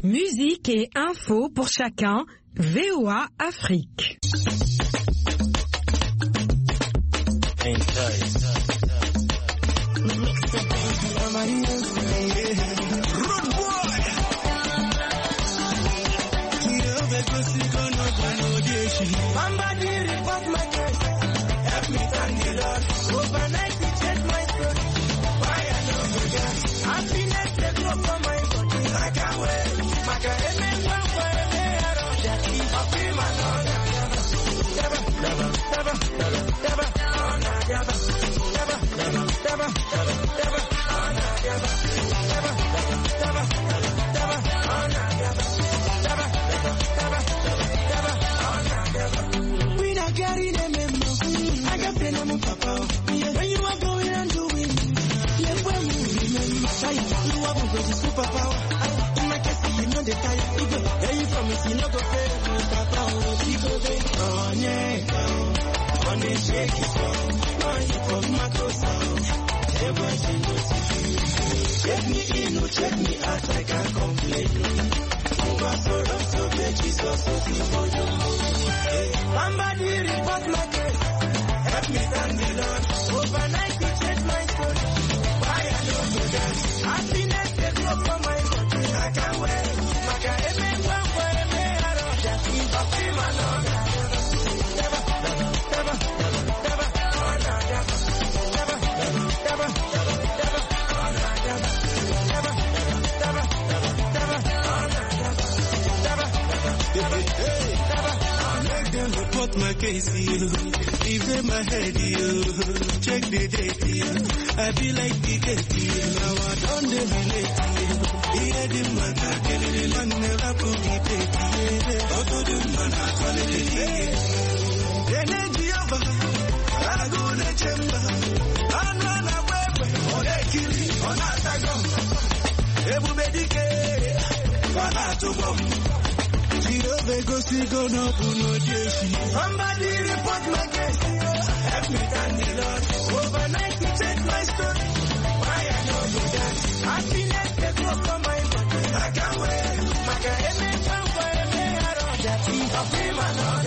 Musique et info pour chacun, VOA Afrique. Check me out, I can't complain. Somebody report my case. Help me thank the Lord. Overnight you change my story. Why I don't do that? Happiness they grow from my body. I can't wait. Maka eme one for eme aro. Just in the film alone. Never. Report my case, leave them my head, check the date, I be like the gate, now I don't relate, hear the man, I get the man, never put me take, also the man, I call it, energy over, I go to chamber, I'm run away, or they kill me, or not, I go, everybody care, for not to go. Somebody report my case. Help me thank the Lord. Overnight you change my story. Why I don't do that? Happiness they grow from my body. I can't wait. Maka eme one for eme aro. That's it. I feel my Lord.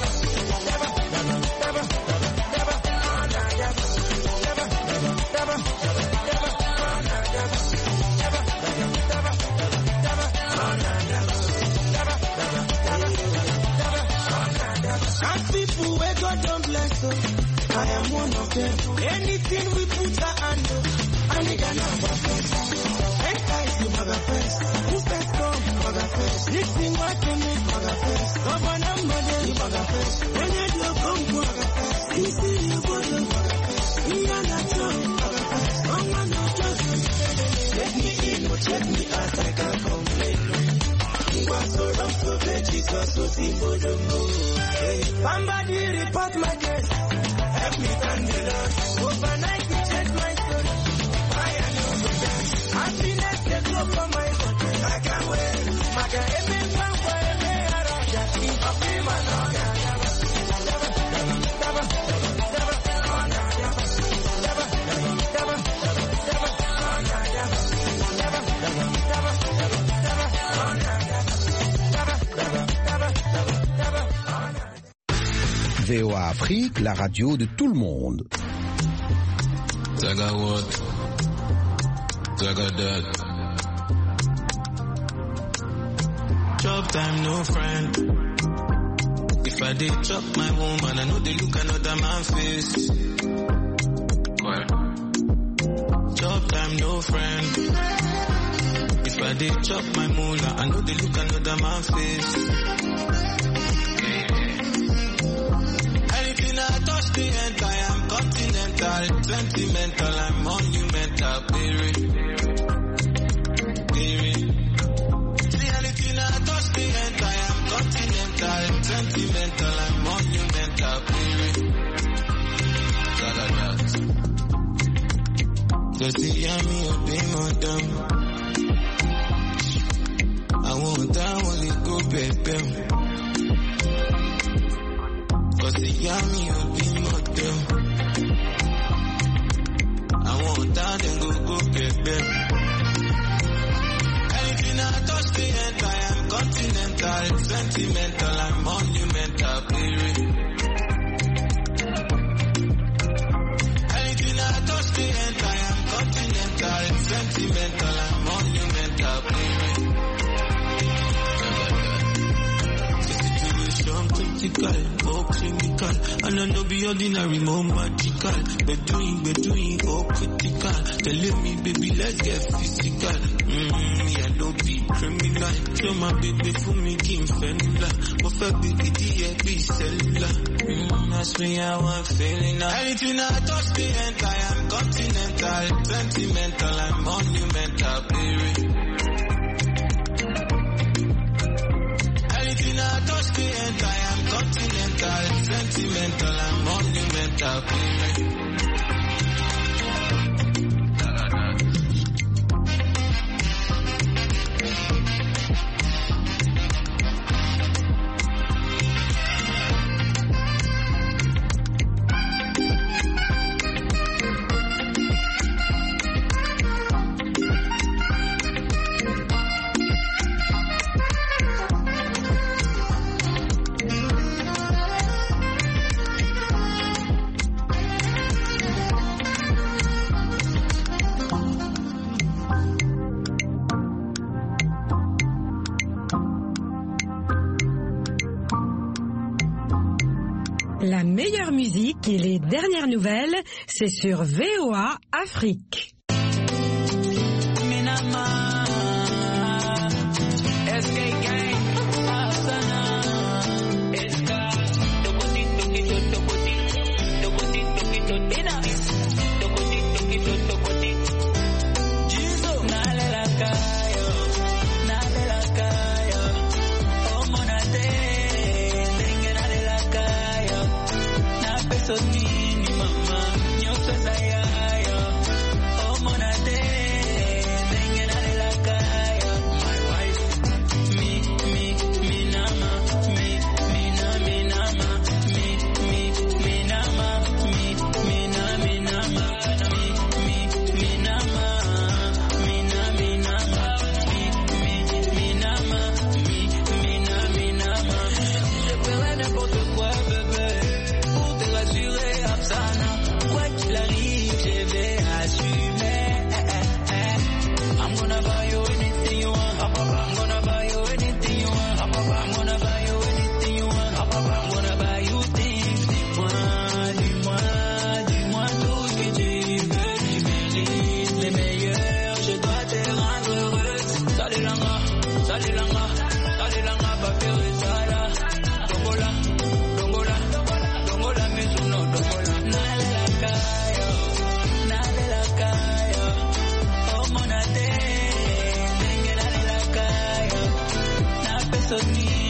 People where God don't bless us, I am one of them. Anything we put our hand on, and they can have a face. And I see Maga face. Who says come, Maga face. This thing what you make, Maga face. Governor model, Maga face. When you do come, Maga face. You see you go to Maga face. You are not sure, Maga face. Someone not just let me in, or check me out, I can't complain. Somebody report my case. Help me thank the Lord. Overnight you change my story. Why I don't do that? Happiness they grow from my body. I can't wait. Maka eme one for eme aro. Just in the film alone. VOA Afrique, la radio de tout le monde. Zaga what? Zaga that. Chop time, no friend. If I did chop my woman, I know they look another man face. What? Chop time, no friend. If I did chop my moolah, I know they look another man face. The end, I am continental, sentimental, I'm monumental, baby. See anything I touch the end, I am continental, sentimental, I'm monumental, baby. Just the yummy of being on them. I won't down when it go baby. Cause the yummy of being on them. I won't down and go baby. Anything I touch the end, I It's sentimental and monumental, baby. Anything I touch the end, I am continental. It's sentimental and monumental, baby. The situation critical, oh clinical, and I know be ordinary, more magical. We're doing, oh critical. Telling me, baby, let's get physical. Yellow be criminal. Show my baby for me, Kim Fenula. But for baby, be cellular. That's me, I want feeling now. Anything I touch the end, I am continental. Sentimental and monumental, baby. Anything I touch the end, I am continental. Sentimental and monumental, baby. La meilleure musique et les dernières nouvelles, c'est sur VOA Afrique. Sony.